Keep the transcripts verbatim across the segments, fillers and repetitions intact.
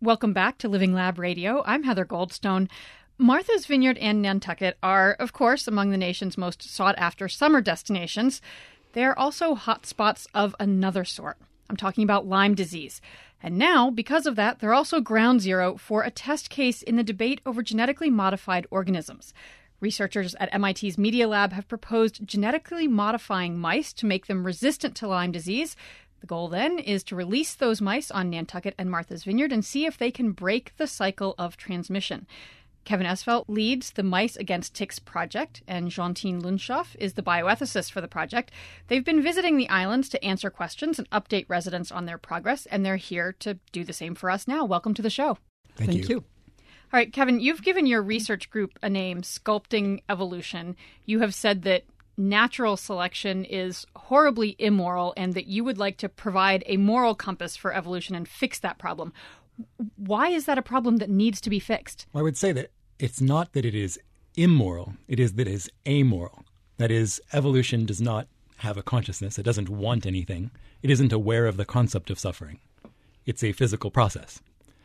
Welcome back to Living Lab Radio. I'm Heather Goldstone. Martha's Vineyard and Nantucket are, of course, among the nation's most sought-after summer destinations. They are also hotspots of another sort. I'm talking about Lyme disease. And now, because of that, they're also ground zero for a test case in the debate over genetically modified organisms. Researchers at M I T's Media Lab have proposed genetically modifying mice to make them resistant to Lyme disease. The goal then is to release those mice on Nantucket and Martha's Vineyard and see if they can break the cycle of transmission. Kevin Esvelt leads the Mice Against Ticks project, and Jantine Lunshoff is the bioethicist for the project. They've been visiting the islands to answer questions and update residents on their progress, and they're here to do the same for us now. Welcome to the show. Thank, Thank you. you. All right, Kevin, you've given your research group a name, Sculpting Evolution. You have said that natural selection is horribly immoral and that you would like to provide a moral compass for evolution and fix that problem. Why is that a problem that needs to be fixed? Well, I would say that it's not that it is immoral, it is that it is amoral. That is, evolution does not have a consciousness. It doesn't want anything. It isn't aware of the concept of suffering. It's a physical process.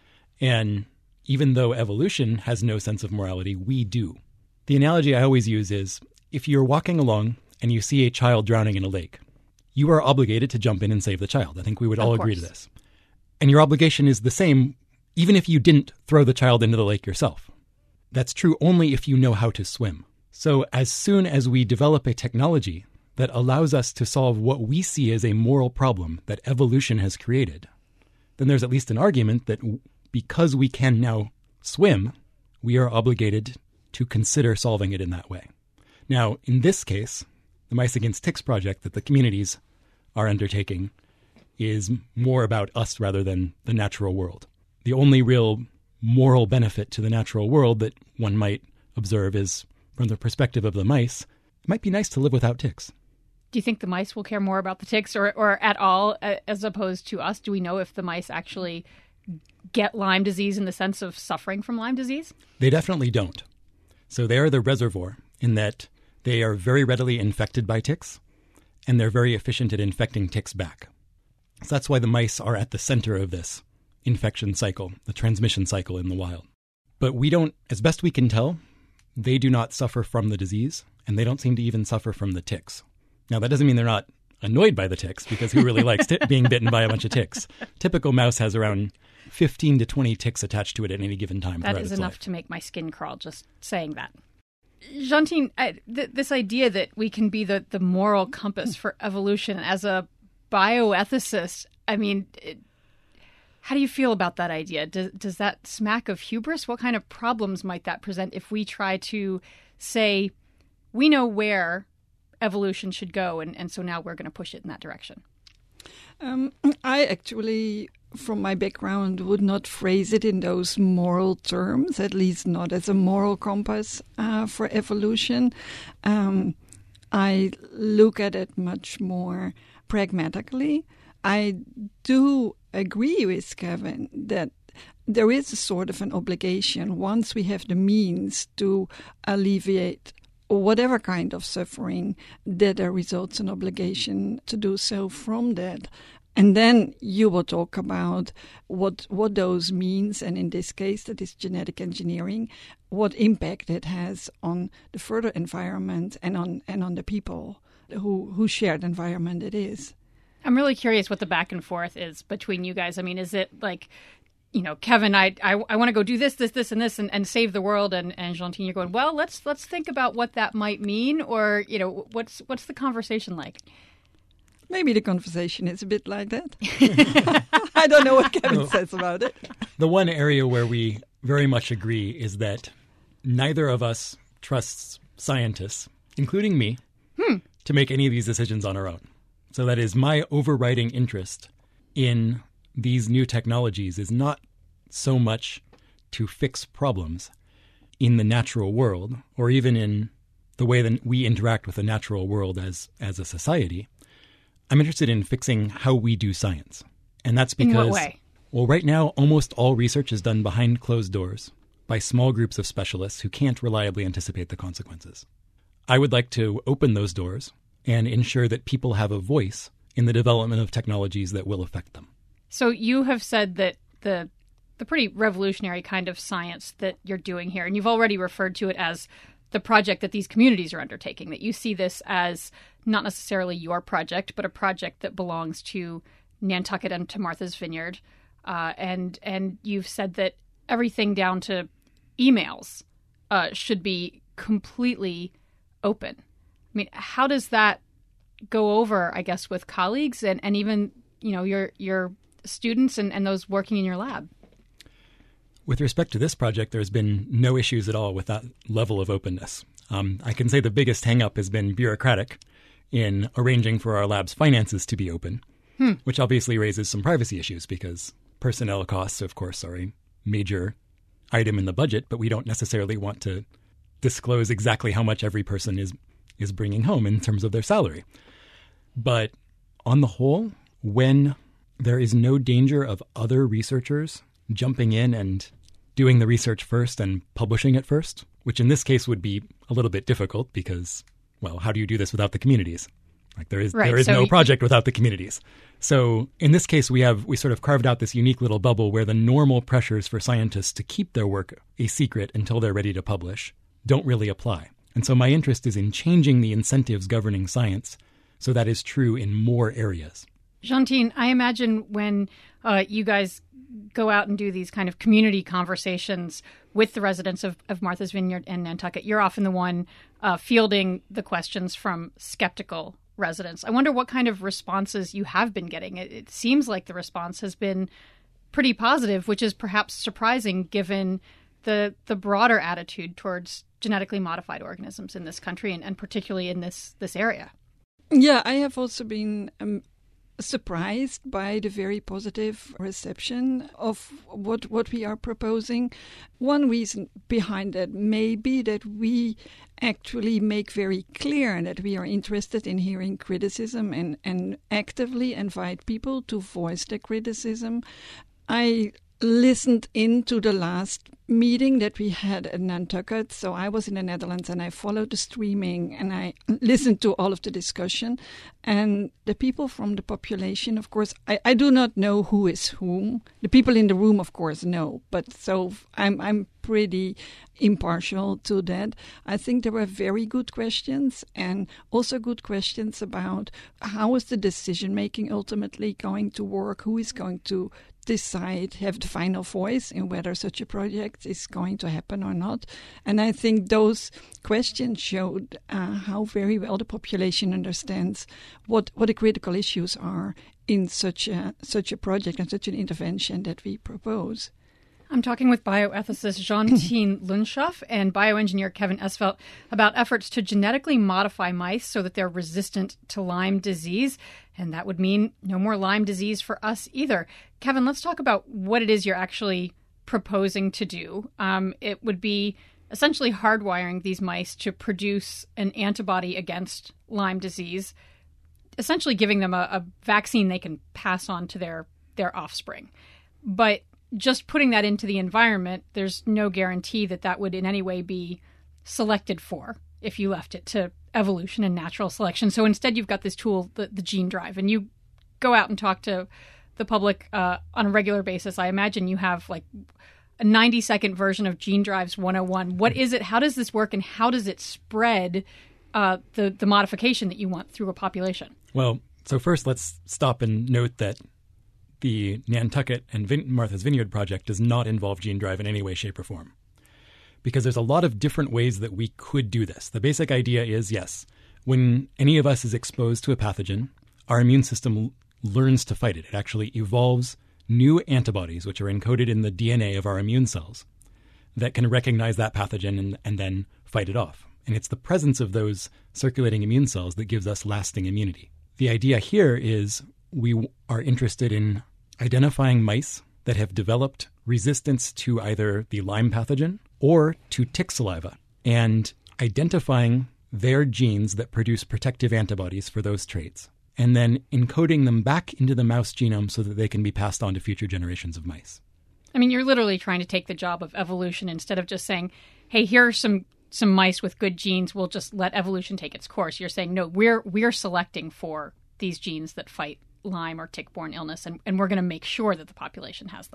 And even though evolution has no sense of morality, we do. The analogy I always use is, if you're walking along and you see a child drowning in a lake, you are obligated to jump in and save the child. I think we would all agree to this. And your obligation is the same even if you didn't throw the child into the lake yourself. That's true only if you know how to swim. So as soon as we develop a technology that allows us to solve what we see as a moral problem that evolution has created, then there's at least an argument that because we can now swim, we are obligated to consider solving it in that way. Now, in this case, the Mice Against Ticks project that the communities are undertaking is more about us rather than the natural world. The only real moral benefit to the natural world that one might observe is, from the perspective of the mice, it might be nice to live without ticks. Do you think the mice will care more about the ticks or, or at all as opposed to us? Do we know if the mice actually get Lyme disease in the sense of suffering from Lyme disease? They definitely don't. So they are the reservoir in that they are very readily infected by ticks, and they're very efficient at infecting ticks back. So that's why the mice are at the center of this infection cycle, the transmission cycle in the wild. But we don't, as best we can tell, they do not suffer from the disease, and they don't seem to even suffer from the ticks. Now, that doesn't mean they're not annoyed by the ticks, because who really likes t- being bitten by a bunch of ticks? Typical mouse has around fifteen to twenty ticks attached to it at any given time. That is enough life. To make my skin crawl, just saying that. Jantine, I, th- this idea that we can be the, the moral compass for evolution as a bioethicist, I mean, it, how do you feel about that idea? Does, does that smack of hubris? What kind of problems might that present if we try to say, we know where evolution should go, and, and so now we're going to push it in that direction? Um, I actually, from my background, would not phrase it in those moral terms, at least not as a moral compass uh, for evolution. Um, I look at it much more pragmatically. I do agree with Kevin that there is a sort of an obligation once we have the means to alleviate whatever kind of suffering, that there results an obligation to do so from that. And then you will talk about what what those means, and in this case, that is genetic engineering, what impact it has on the further environment and on and on the people who who shared environment it is. I'm really curious what the back and forth is between you guys. I mean, is it like, you know, Kevin, I I, I want to go do this, this, this, and this, and, and save the world, and, and Jantine, you're going, well, let's let's think about what that might mean, or, you know, what's what's the conversation like? Maybe the conversation is a bit like that. I don't know what Kevin no. says about it. The one area where we very much agree is that neither of us trusts scientists, including me, hmm. to make any of these decisions on our own. So that is, my overriding interest in these new technologies is not so much to fix problems in the natural world, or even in the way that we interact with the natural world as, as a society. I'm interested in fixing how we do science. And that's because, in what way? Well, right now, almost all research is done behind closed doors by small groups of specialists who can't reliably anticipate the consequences. I would like to open those doors and ensure that people have a voice in the development of technologies that will affect them. So you have said that the the pretty revolutionary kind of science that you're doing here. And you've already referred to it as the project that these communities are undertaking, that you see this as not necessarily your project, but a project that belongs to Nantucket and to Martha's Vineyard. Uh, and and you've said that everything down to emails uh, should be completely open. I mean, how does that go over, I guess, with colleagues and, and even, you know, your your students and, and those working in your lab? With respect to this project, there's been no issues at all with that level of openness. Um, I can say the biggest hang-up has been bureaucratic in arranging for our lab's finances to be open, hmm. which obviously raises some privacy issues because personnel costs, of course, are a major item in the budget, but we don't necessarily want to disclose exactly how much every person is, is bringing home in terms of their salary. But on the whole, when there is no danger of other researchers jumping in and doing the research first and publishing it first, which in this case would be a little bit difficult because, well, how do you do this without the communities? Like there is right, there is so no project without the communities. So in this case, we have we sort of carved out this unique little bubble where the normal pressures for scientists to keep their work a secret until they're ready to publish don't really apply. And so my interest is in changing the incentives governing science so that is true in more areas. Jean-Tine, I imagine when uh, you guys go out and do these kind of community conversations with the residents of, of Martha's Vineyard and Nantucket, you're often the one uh, fielding the questions from skeptical residents. I wonder what kind of responses you have been getting. It, it seems like the response has been pretty positive, which is perhaps surprising given the the broader attitude towards genetically modified organisms in this country and, and particularly in this, this area. Yeah, I have also been um, surprised by the very positive reception of what what we are proposing. One reason behind that may be that we actually make very clear that we are interested in hearing criticism and, and actively invite people to voice their criticism. I listened into the last meeting that we had at Nantucket. So I was in the Netherlands and I followed the streaming and I listened to all of the discussion. And the people from the population, of course, I, I do not know who is whom. The people in the room, of course, know. But so I'm I'm pretty impartial to that. I think there were very good questions and also good questions about how is the decision making ultimately going to work? Who is going to decide, have the final voice in whether such a project is going to happen or not. And I think those questions showed uh, how very well the population understands what, what the critical issues are in such a, such a project and such an intervention that we propose. I'm talking with bioethicist Jean-Tine Lunshoff and bioengineer Kevin Esvelt about efforts to genetically modify mice so that they're resistant to Lyme disease. And that would mean no more Lyme disease for us either. Kevin, let's talk about what it is you're actually proposing to do. Um, it would be essentially hardwiring these mice to produce an antibody against Lyme disease, essentially giving them a, a vaccine they can pass on to their, their offspring. But just putting that into the environment, there's no guarantee that that would in any way be selected for if you left it to evolution and natural selection. So instead, you've got this tool, the, the Gene Drive, and you go out and talk to the public uh, on a regular basis. I imagine you have like a ninety second version of Gene Drives one oh one. What is it? How does this work? And how does it spread uh, the, the modification that you want through a population? Well, so first, let's stop and note that the Nantucket and Vin- Martha's Vineyard project does not involve Gene Drive in any way, shape, or form. Because there's a lot of different ways that we could do this. The basic idea is, yes, when any of us is exposed to a pathogen, our immune system l- learns to fight it. It actually evolves new antibodies, which are encoded in the D N A of our immune cells, that can recognize that pathogen and, and then fight it off. And it's the presence of those circulating immune cells that gives us lasting immunity. The idea here is we are interested in identifying mice that have developed resistance to either the Lyme pathogen or to tick saliva, and identifying their genes that produce protective antibodies for those traits, and then encoding them back into the mouse genome so that they can be passed on to future generations of mice. I mean, you're literally trying to take the job of evolution instead of just saying, hey, here are some, some mice with good genes, we'll just let evolution take its course. You're saying, no, we're we're selecting for these genes that fight Lyme or tick-borne illness, and, and we're going to make sure that the population has them.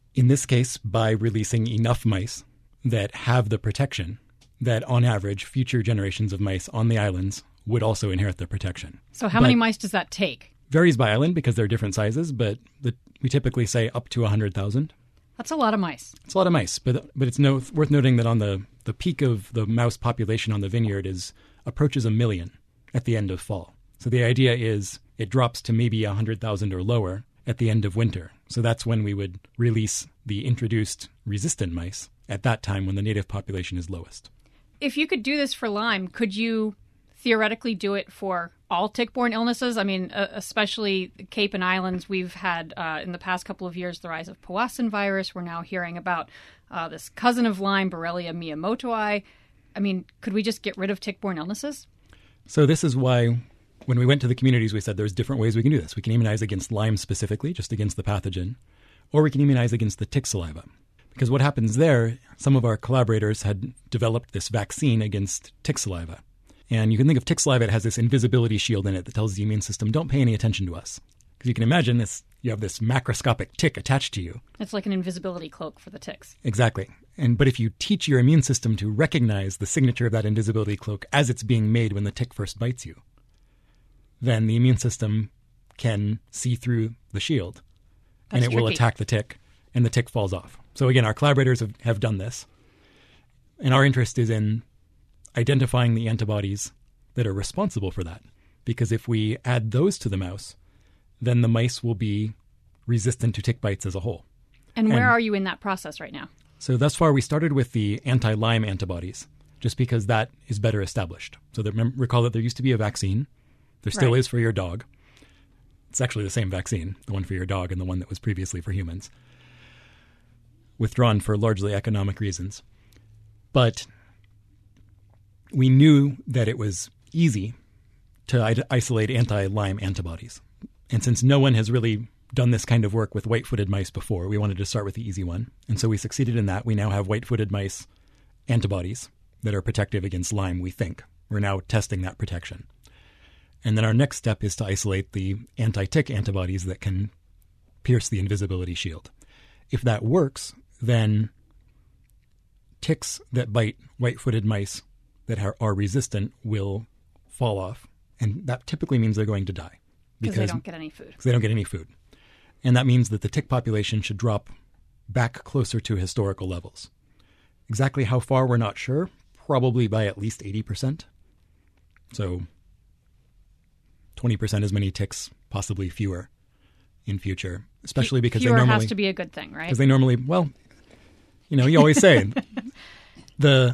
In this case, by releasing enough mice that have the protection that, on average, future generations of mice on the islands would also inherit the protection. So how But many mice does that take? Varies by island because they're different sizes, but the, we typically say up to one hundred thousand. That's a lot of mice. It's a lot of mice, but but it's no, worth noting that on the, the peak of the mouse population on the vineyard is approaches a million at the end of fall. So the idea is it drops to maybe one hundred thousand or lower at the end of winter. So that's when we would release the introduced resistant mice at that time when the native population is lowest. If you could do this for Lyme, could you theoretically do it for all tick-borne illnesses? I mean, uh, especially the Cape and Islands, we've had uh, in the past couple of years the rise of Powassan virus. We're now hearing about uh, this cousin of Lyme, Borrelia miyamotoi. I mean, could we just get rid of tick-borne illnesses? So this is why when we went to the communities, we said there's different ways we can do this. We can immunize against Lyme specifically, just against the pathogen, or we can immunize against the tick saliva. Because what happens there, some of our collaborators had developed this vaccine against tick saliva. And you can think of tick saliva, it has this invisibility shield in it that tells the immune system, don't pay any attention to us. Because you can imagine this, you have this macroscopic tick attached to you. It's like an invisibility cloak for the ticks. Exactly. And but if you teach your immune system to recognize the signature of that invisibility cloak as it's being made when the tick first bites you, then the immune system can see through the shield. That's and it will tricky. attack the tick, and the tick falls off. So again, our collaborators have, have done this. And our interest is in identifying the antibodies that are responsible for that. Because if we add those to the mouse, then the mice will be resistant to tick bites as a whole. And where And- are you in that process right now? So thus far, we started with the anti-Lyme antibodies, just because that is better established. So that, remember, recall that there used to be a vaccine. There still Right. is for your dog. It's actually the same vaccine, the one for your dog and the one that was previously for humans, withdrawn for largely economic reasons. But we knew that it was easy to i- isolate anti-Lyme antibodies. And since no one has really done this kind of work with white-footed mice before, we wanted to start with the easy one. And so we succeeded in that. We now have white-footed mice antibodies that are protective against Lyme, we think. We're now testing that protection. And then our next step is to isolate the anti-tick antibodies that can pierce the invisibility shield. If that works, then ticks that bite white-footed mice that are, are resistant will fall off. And that typically means they're going to die. Because they don't get any food. Because they don't get any food. And that means that the tick population should drop back closer to historical levels. Exactly how far, we're not sure. Probably by at least eighty percent. So twenty percent as many ticks, possibly fewer in future. Especially because Fewer they normally... has to be a good thing, right? Because they normally, well, you know, you always say, the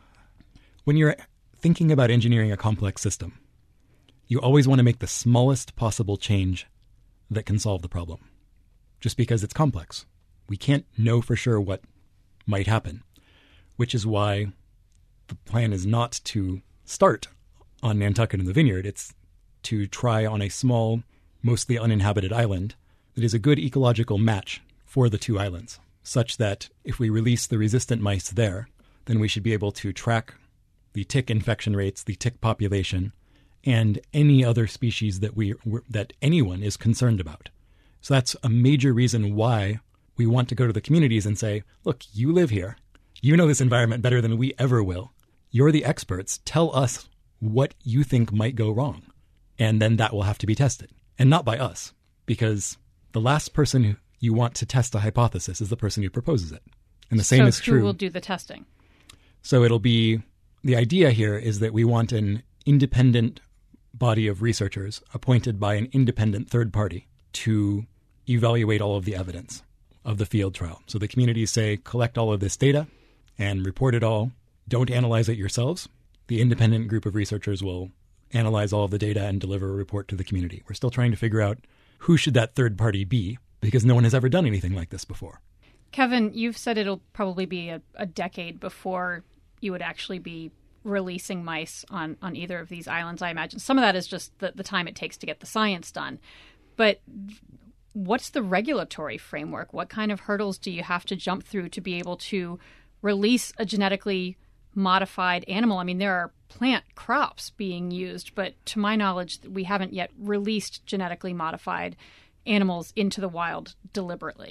when you're thinking about engineering a complex system, you always want to make the smallest possible change that can solve the problem, just because it's complex. We can't know for sure what might happen, which is why the plan is not to start on Nantucket in the Vineyard. It's to try on a small, mostly uninhabited island that is a good ecological match for the two islands, such that if we release the resistant mice there, then we should be able to track the tick infection rates, the tick population, and any other species that we that anyone is concerned about. So that's a major reason why we want to go to the communities and say, look, you live here. You know this environment better than we ever will. You're the experts. Tell us what you think might go wrong. And then that will have to be tested. And not by us, because the last person who you want to test a hypothesis is the person who proposes it. And the same so is who true. will do the testing? So it'll be, the idea here is that we want an independent body of researchers appointed by an independent third party to evaluate all of the evidence of the field trial. So the communities say, collect all of this data and report it all. Don't analyze it yourselves. The independent group of researchers will analyze all of the data and deliver a report to the community. We're still trying to figure out who should that third party be, because no one has ever done anything like this before. Kevin, you've said it'll probably be a, a decade before you would actually be releasing mice on, on either of these islands, I imagine. Some of that is just the, the time it takes to get the science done. But what's the regulatory framework? What kind of hurdles do you have to jump through to be able to release a genetically modified animal? I mean, there are plant crops being used, but to my knowledge, we haven't yet released genetically modified animals into the wild deliberately.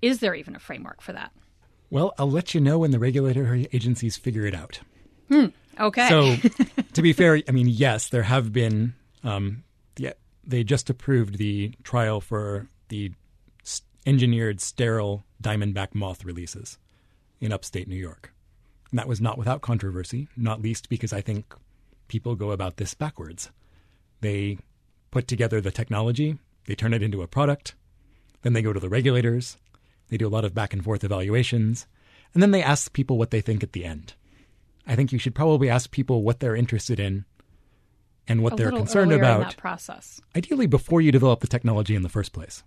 Is there even a framework for that? Well, I'll let you know when the regulatory agencies figure it out. Hmm. Okay. So, to be fair, I mean, yes, there have been, um, yeah, they just approved the trial for the s- engineered sterile diamondback moth releases in upstate New York. And that was not without controversy, not least because I think people go about this backwards. They put together the technology, they turn it into a product, then they go to the regulators, they do a lot of back and forth evaluations, and then they ask people what they think at the end. I think you should probably ask people what they're interested in and what a they're little concerned earlier in about. that process. Ideally before you develop the technology in the first place.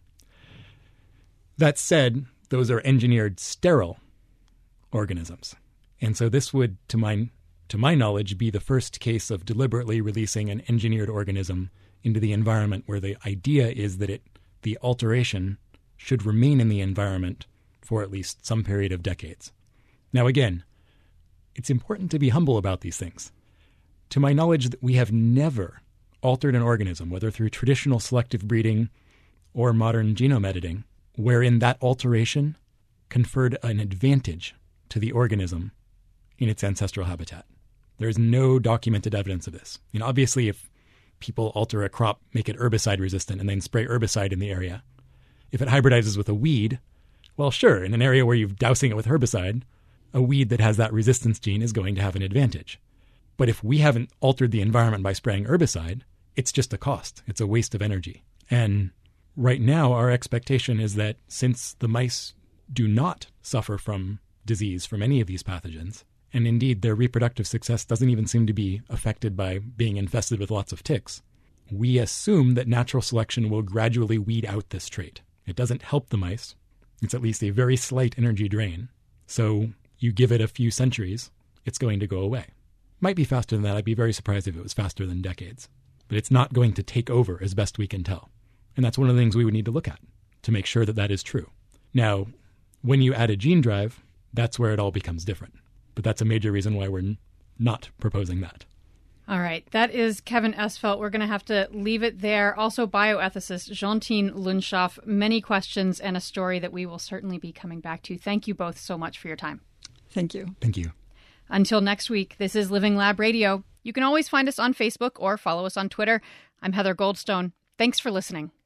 That said, those are engineered sterile organisms. And so this would, to my, to my knowledge, be the first case of deliberately releasing an engineered organism into the environment where the idea is that it, the alteration should remain in the environment for at least some period of decades. Now, again, it's important to be humble about these things. To my knowledge, we have never altered an organism, whether through traditional selective breeding or modern genome editing, wherein that alteration conferred an advantage to the organism in its ancestral habitat. There is no documented evidence of this. You know, obviously, if people alter a crop, make it herbicide resistant, and then spray herbicide in the area, if it hybridizes with a weed, well, sure, in an area where you're dousing it with herbicide, a weed that has that resistance gene is going to have an advantage. But if we haven't altered the environment by spraying herbicide, it's just a cost. It's a waste of energy. And right now, our expectation is that since the mice do not suffer from disease from any of these pathogens, and indeed their reproductive success doesn't even seem to be affected by being infested with lots of ticks, we assume that natural selection will gradually weed out this trait. It doesn't help the mice. It's at least a very slight energy drain. So you give it a few centuries, it's going to go away. Might be faster than that. I'd be very surprised if it was faster than decades. But it's not going to take over as best we can tell. And that's one of the things we would need to look at to make sure that that is true. Now, when you add a gene drive, that's where it all becomes different. But that's a major reason why we're n- not proposing that. All right. That is Kevin Esvelt. We're going to have to leave it there. Also, bioethicist Jantine Lunshoff. Many questions and a story that we will certainly be coming back to. Thank you both so much for your time. Thank you. Thank you. Until next week, this is Living Lab Radio. You can always find us on Facebook or follow us on Twitter. I'm Heather Goldstone. Thanks for listening.